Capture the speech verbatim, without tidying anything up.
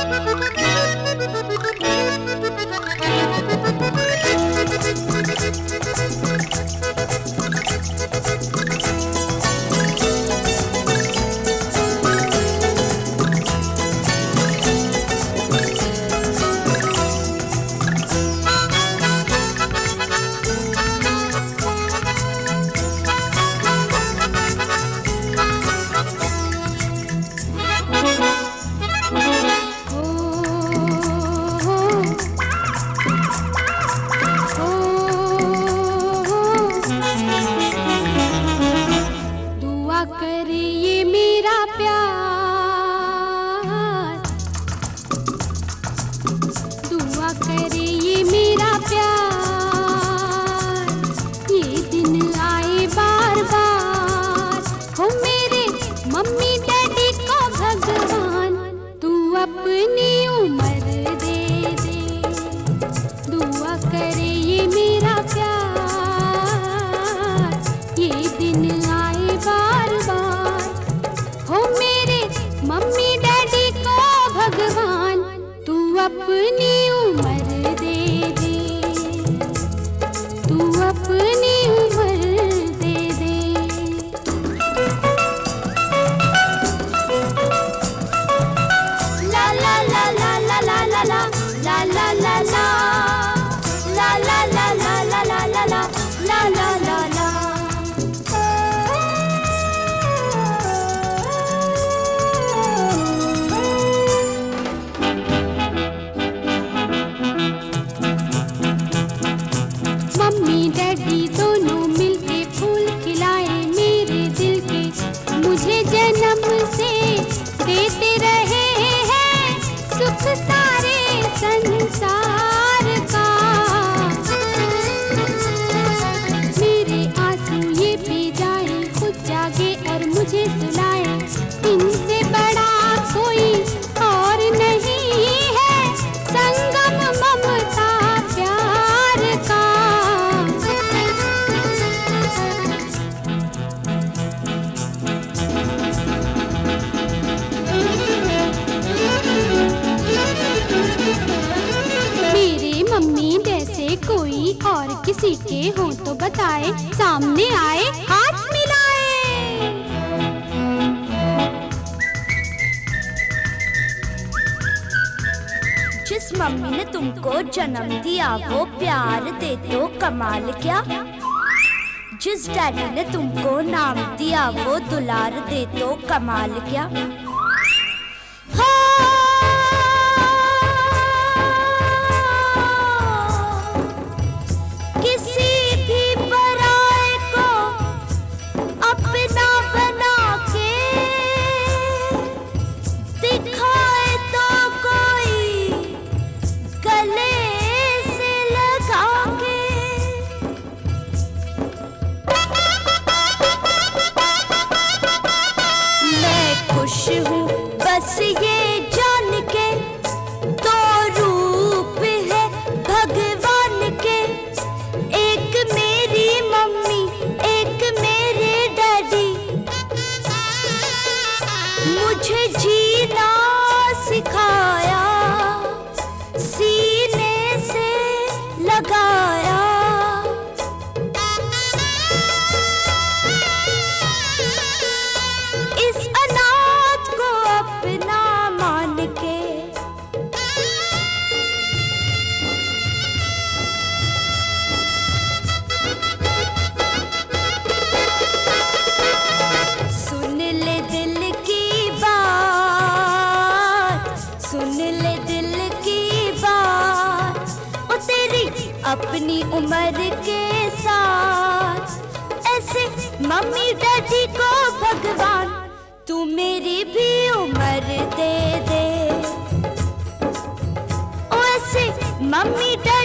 किसी के हो तो बताए, सामने आए हाथ मिलाए। जिस मम्मी ने तुमको जन्म दिया वो प्यार दे तो कमाल क्या। जिस डैडी ने तुमको नाम दिया वो दुलार दे तो कमाल क्या। खुश हूँ बस ये जान के दो रूप है भगवान के, एक मेरी मम्मी एक मेरे डैडी। मुझे जीना सिखाया सीने से लगाया। अपनी उम्र के साथ ऐसे मम्मी डैडी को भगवान तू मेरी भी उम्र दे दे। ओ ऐसे मम्मी डैडी